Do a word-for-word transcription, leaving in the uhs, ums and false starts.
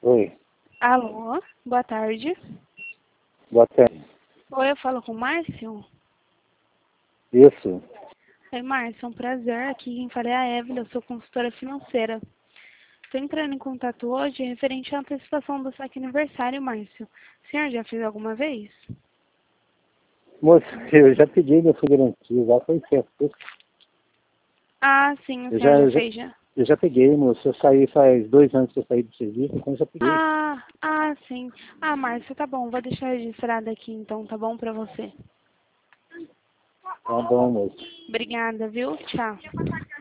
Oi, Alô, boa tarde. boa tarde. Oi, eu falo com o Márcio? Isso, Oi, Márcio, é um prazer. Aqui quem fala é a Evelyn, eu sou consultora financeira. Estou entrando em contato hoje referente à antecipação do saque aniversário, Márcio. O senhor já fez alguma vez? moço, eu já pedi meu fundo garantia, já foi certo. Ah, sim, o Eu senhor já, já eu já, fez já. eu já peguei, moço. Eu saí faz dois anos que eu saí do serviço, então eu já peguei. Ah, ah, sim. Ah, Márcio, tá bom, vou deixar registrado aqui então, tá bom pra você? Tá bom, moço. Obrigada, viu? Tchau.